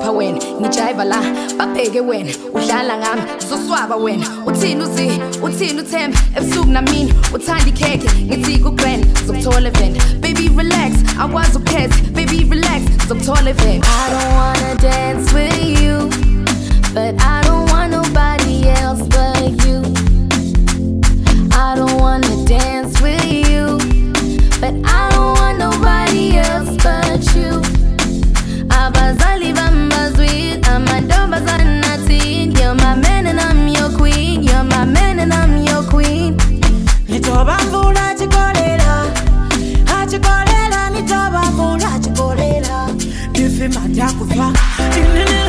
ngicupha wena ngijayiva la babheke wena udlala ngami zoswaba wena uthini uzi uthini uthemba ebusuku namini uthanda ikhekhe ngithi ku-grand zokuthola event baby relax akwazi ukukhetha baby relax zokuthola event I don't wanna dance with you, but I don't want nobody else but you. I don't wanna dance with you, but I don't want nobody else but you. Abazali bambazweet, amantombazana teen. You're my man and I'm your queen. You're my man and I'm your queen. Nitoba mvula chikolera, hachikolera. Nitoba mvula chikolera, nifi mata kufa.